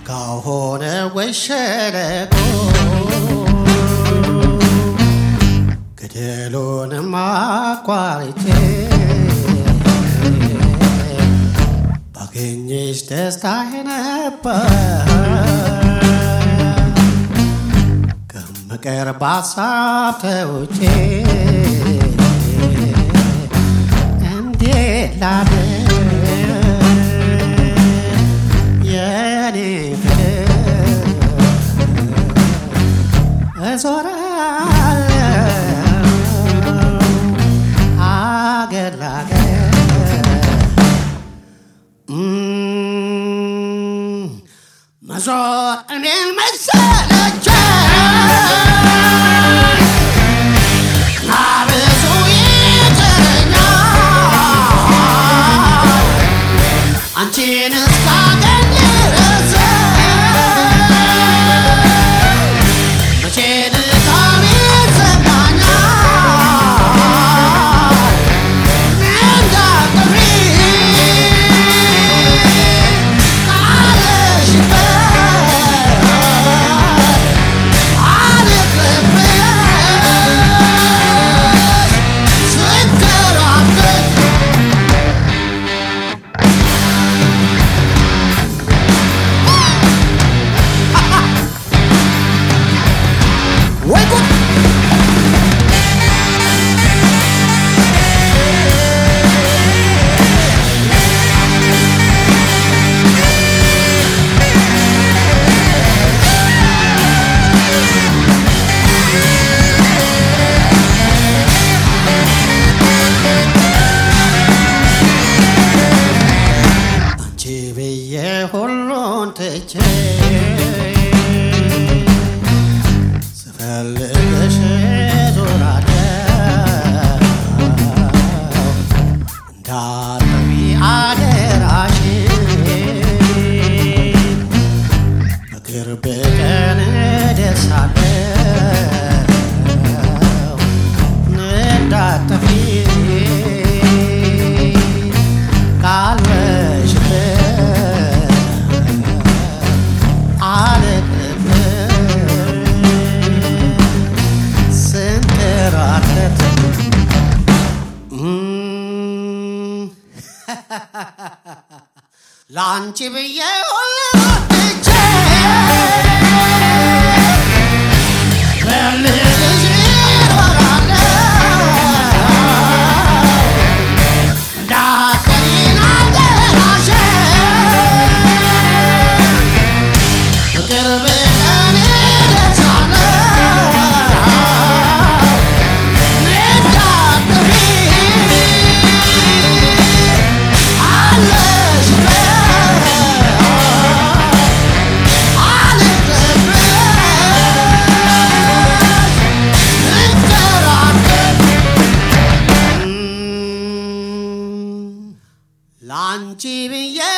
ካሆነ ወሸለቆ ገደሉንም አቋርጬ ባገኘሽ ደስታዬ ነበር ከምቀርብ ሀሳብ ተውጬ እንዴት ላድር የኔ ፍቅር እዞራለሁ አገር ላገር መዞር እኔን መሰለቸኝ አብዙ ይጥረኛል አንቺን እስካገኝ ድረስ መቼ ድካም ይሰማኛል እንዳትጠፊ ሁሉን ትቼ ስፈልግሽ ዞራለሁ እንዳትጠፊ አደራሽን በቅርብ ቀን እደርሳለሁ እንዳትጠፊ ላንቺ ብዬ ሁሉን ትቼ ፈልግሽ እኖራለሁ እንዳትቀሪኝ አደራሽን በቅርብ ቀን እደርሳለሁ እንዳትጠፊ ላንቺ ብዬ